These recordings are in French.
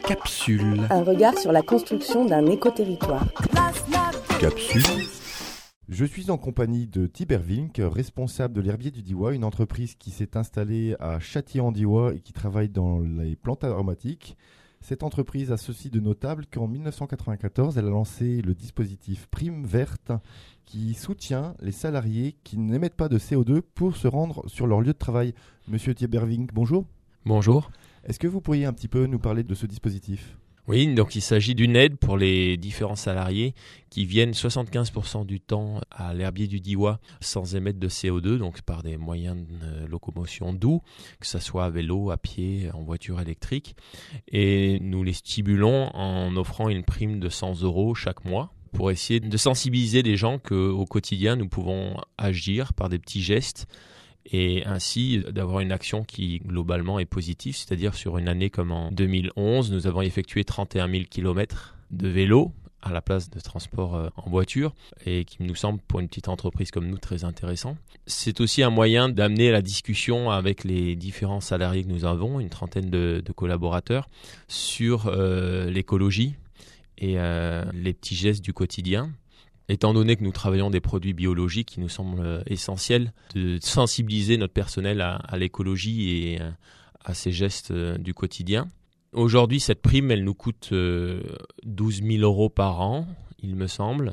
Capsule. Un regard sur la construction d'un écoterritoire. Capsule. Je suis en compagnie de Tibert Vink, responsable de l'herbier du Diois, une entreprise qui s'est installée à Châtillon-en-Diois et qui travaille dans les plantes aromatiques. Cette entreprise a ceci de notable qu'en 1994, elle a lancé le dispositif Prime Verte qui soutient les salariés qui n'émettent pas de CO2 pour se rendre sur leur lieu de travail. Monsieur Tibert Vink, bonjour. Bonjour. Est-ce que vous pourriez un petit peu nous parler de ce dispositif ? Oui, donc il s'agit d'une aide pour les différents salariés qui viennent 75% du temps à l'herbier du Diois sans émettre de CO2, donc par des moyens de locomotion doux, que ce soit à vélo, à pied, en voiture électrique. Et nous les stimulons en offrant une prime de 100 € chaque mois pour essayer de sensibiliser les gens qu'au quotidien, nous pouvons agir par des petits gestes et ainsi d'avoir une action qui globalement est positive, c'est-à-dire sur une année comme en 2011, nous avons effectué 31 000 km de vélo à la place de transport en voiture et qui nous semble pour une petite entreprise comme nous très intéressant. C'est aussi un moyen d'amener la discussion avec les différents salariés que nous avons, une trentaine de collaborateurs, sur l'écologie et les petits gestes du quotidien. Étant donné que nous travaillons des produits biologiques, il nous semble essentiel de sensibiliser notre personnel à l'écologie et à ces gestes du quotidien. Aujourd'hui, cette prime, elle nous coûte 12 000 € par an, il me semble.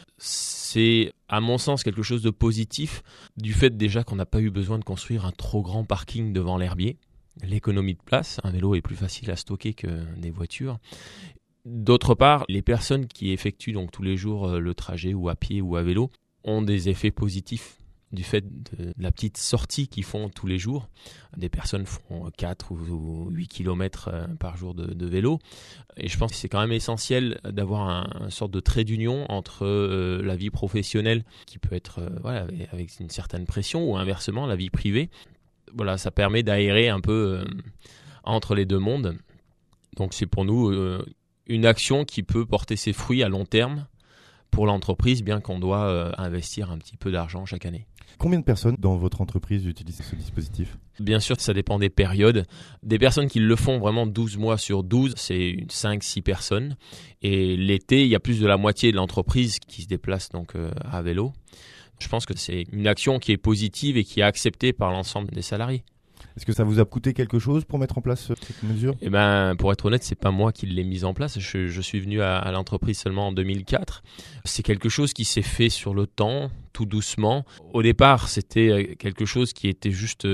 C'est, à mon sens, quelque chose de positif, du fait déjà qu'on n'a pas eu besoin de construire un trop grand parking devant l'herbier. L'économie de place, un vélo est plus facile à stocker que des voitures. D'autre part, les personnes qui effectuent donc tous les jours le trajet ou à pied ou à vélo ont des effets positifs du fait de la petite sortie qu'ils font tous les jours. Des personnes font 4 ou 8 km par jour de vélo. Et je pense que c'est quand même essentiel d'avoir un sorte de trait d'union entre la vie professionnelle qui peut être avec une certaine pression ou inversement la vie privée. Voilà, ça permet d'aérer un peu entre les deux mondes. Donc c'est pour nous une action qui peut porter ses fruits à long terme pour l'entreprise, bien qu'on doit investir un petit peu d'argent chaque année. Combien de personnes dans votre entreprise utilisent ce dispositif ? Bien sûr, ça dépend des périodes. Des personnes qui le font vraiment 12 mois sur 12, c'est 5-6 personnes. Et l'été, il y a plus de la moitié de l'entreprise qui se déplace donc à vélo. Je pense que c'est une action qui est positive et qui est acceptée par l'ensemble des salariés. Est-ce que ça vous a coûté quelque chose pour mettre en place cette mesure ? Pour être honnête, c'est pas moi qui l'ai mise en place. Je suis venu à l'entreprise seulement en 2004. C'est quelque chose qui s'est fait sur le temps, tout doucement. Au départ, c'était quelque chose qui était juste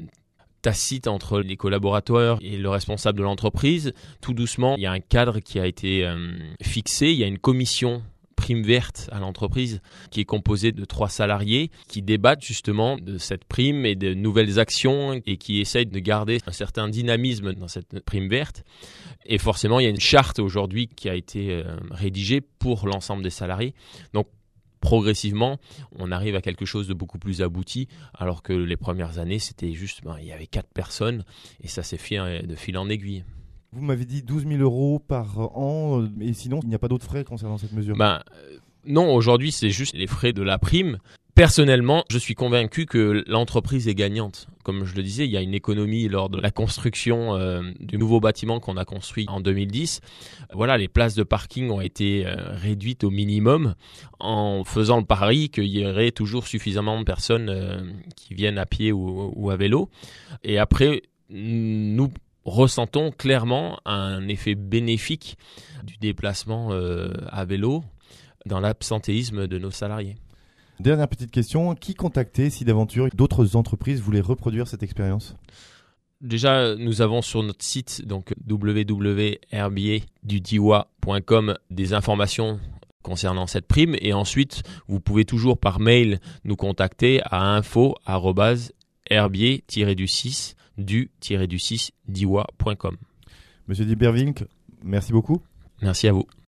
tacite entre les collaborateurs et le responsable de l'entreprise. Tout doucement, il y a un cadre qui a été fixé. Il y a une commission Prime Verte à l'entreprise qui est composée de 3 salariés qui débattent justement de cette prime et de nouvelles actions et qui essayent de garder un certain dynamisme dans cette prime verte. Et forcément, il y a une charte aujourd'hui qui a été rédigée pour l'ensemble des salariés. Donc, progressivement, on arrive à quelque chose de beaucoup plus abouti, alors que les premières années, c'était juste, il y avait 4 personnes et ça s'est fait de fil en aiguille. Vous m'avez dit 12 000 € par an, et sinon, il n'y a pas d'autres frais concernant cette mesure ? Non, aujourd'hui, c'est juste les frais de la prime. Personnellement, je suis convaincu que l'entreprise est gagnante. Comme je le disais, il y a une économie lors de la construction du nouveau bâtiment qu'on a construit en 2010. Voilà, les places de parking ont été réduites au minimum en faisant le pari qu'il y aurait toujours suffisamment de personnes qui viennent à pied ou à vélo. Et après, nous ressentons clairement un effet bénéfique du déplacement à vélo dans l'absentéisme de nos salariés. Dernière petite question, qui contacter si d'aventure d'autres entreprises voulaient reproduire cette expérience ? Déjà, nous avons sur notre site donc www.herbierduDiois.com des informations concernant cette prime et ensuite vous pouvez toujours par mail nous contacter à info@herbier-du6diois.com. Monsieur Tibert Vink, merci beaucoup. Merci à vous.